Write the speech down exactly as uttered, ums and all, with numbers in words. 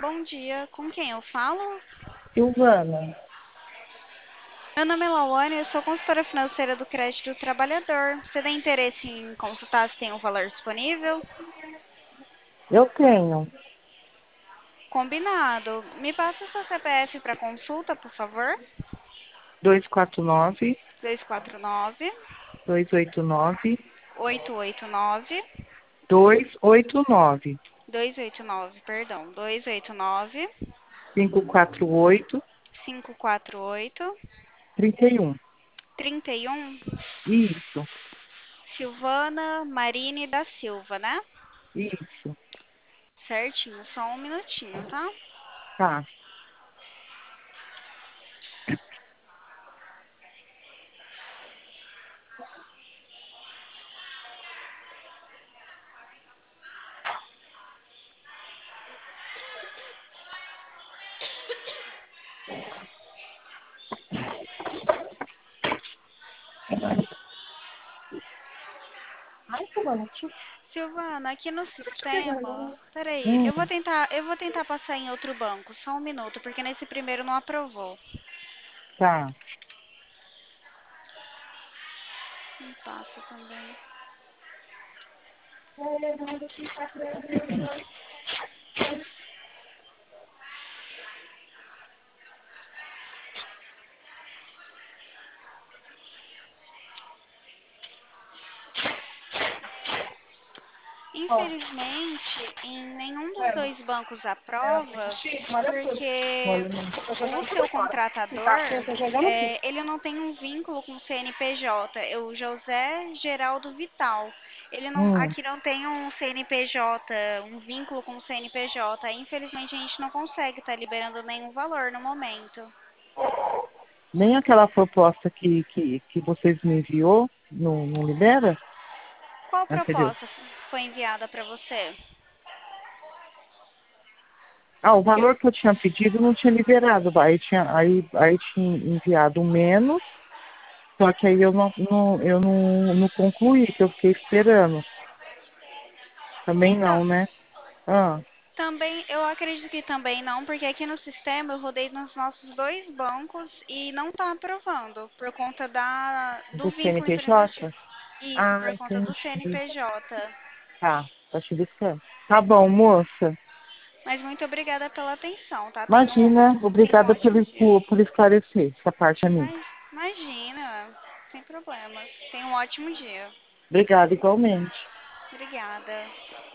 Bom dia, com quem eu falo? Silvana, Meu nome é Lawane, eu sou consultora financeira do Crédito do Trabalhador. Você tem interesse em consultar se tem um valor disponível? eu tenho Combinado. Me passa o seu C P F para consulta, por favor. dois quatro nove, Dois quatro nove, dois oito nove, oito oito nove, dois oito nove, dois oito nove, perdão, dois oito nove, cinco quatro oito, cinco quatro oito, trinta e um. trinta e um. Isso, Silvana Marine da Silva, né? isso, Certinho, só um minutinho, tá? tá. Ai, Silvana, deixa eu Silvana, aqui no deixa eu pegar sistema. agora. Peraí, Hum, eu vou tentar, eu vou tentar passar em outro banco, só um minuto, porque nesse primeiro não aprovou. tá. Não passa também. Infelizmente, em nenhum dos dois bancos aprova, porque Olha, não. Eu tô o jogando tudo seu fora. contratador, Tá, eu tô jogando aqui. é, ele não tem um vínculo com o C N P J, é o José Geraldo Vital. Ele não, Hum, aqui não tem um C N P J, um vínculo com o C N P J. Infelizmente, a gente não consegue estar liberando nenhum valor no momento. nem aquela proposta que, que, que vocês me enviou não, não libera? Qual Anterior. proposta foi enviada para você? Ah, o Que eu- valor que eu tinha pedido não tinha liberado. Aí tinha, aí, aí tinha enviado menos, só que aí eu não, não, eu não, não concluí, que eu fiquei esperando. Também Então, não, né? Ah, também, eu acredito que também não, porque aqui no sistema eu rodei nos nossos dois bancos e não está aprovando, por conta da, do do vínculo C N P J? empregatício. Isso, Ah, por conta do entendi. C N P J. Tá, tá te buscando. Tá bom, moça. Mas muito obrigada pela atenção, tá? Tenha um, Imagina, tenha um obrigada ótimo por, dia. por, por esclarecer essa parte a mim. Mas, imagina, sem problemas. Tenha um ótimo dia. Obrigada, igualmente. Obrigada.